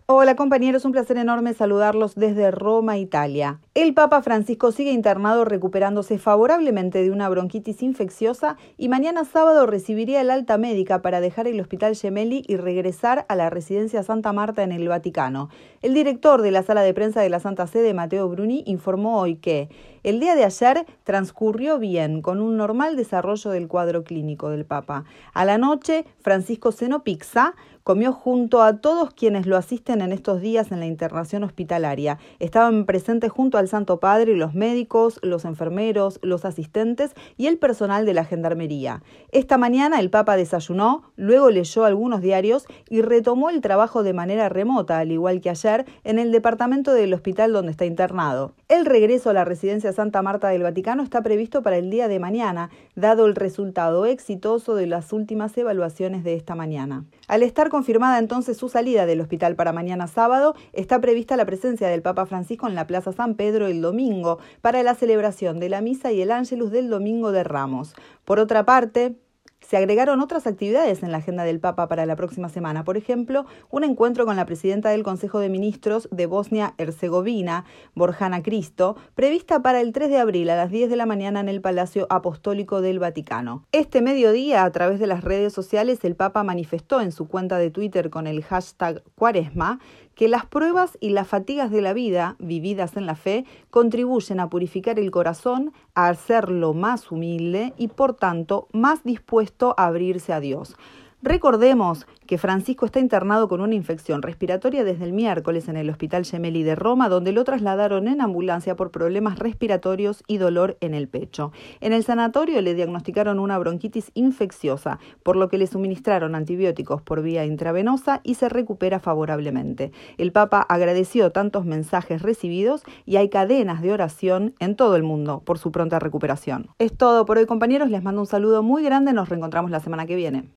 Hola compañeros, un placer enorme saludarlos desde Roma, Italia. El Papa Francisco sigue internado recuperándose favorablemente de una bronquitis infecciosa y mañana sábado recibiría el alta médica para dejar el Hospital Gemelli y regresar a la residencia Santa Marta en el Vaticano. El director de la sala de prensa de la Santa Sede, Matteo Bruni, informó hoy que el día de ayer transcurrió bien, con un normal desarrollo del cuadro clínico del Papa. A la noche, Francisco cenó pizza, comió junto a todos quienes lo asisten en estos días en la internación hospitalaria. Estaban presentes junto al Santo Padre los médicos, los enfermeros, los asistentes y el personal de la Gendarmería. Esta mañana el Papa desayunó, luego leyó algunos diarios y retomó el trabajo de manera remota, al igual que ayer, en el departamento del hospital donde está internado. El regreso a la residencia Santa Marta del Vaticano está previsto para el día de mañana, dado el resultado exitoso de las últimas evaluaciones de esta mañana. Al estar confirmada entonces su salida del hospital para mañana sábado, está prevista la presencia del Papa Francisco en la Plaza San Pedro el domingo para la celebración de la misa y el Ángelus del Domingo de Ramos. Por otra parte, se agregaron otras actividades en la agenda del Papa para la próxima semana. Por ejemplo, un encuentro con la presidenta del Consejo de Ministros de Bosnia-Herzegovina, Borjana Cristo, prevista para el 3 de abril a las 10 de la mañana en el Palacio Apostólico del Vaticano. Este mediodía, a través de las redes sociales, el Papa manifestó en su cuenta de Twitter con el hashtag Cuaresma que las pruebas y las fatigas de la vida, vividas en la fe, contribuyen a purificar el corazón, a hacerlo más humilde y, por tanto, más dispuesto a abrirse a Dios. Recordemos que Francisco está internado con una infección respiratoria desde el miércoles en el Hospital Gemelli de Roma, donde lo trasladaron en ambulancia por problemas respiratorios y dolor en el pecho. En el sanatorio le diagnosticaron una bronquitis infecciosa, por lo que le suministraron antibióticos por vía intravenosa y se recupera favorablemente. El Papa agradeció tantos mensajes recibidos y hay cadenas de oración en todo el mundo por su pronta recuperación. Es todo por hoy, compañeros. Les mando un saludo muy grande. Nos reencontramos la semana que viene.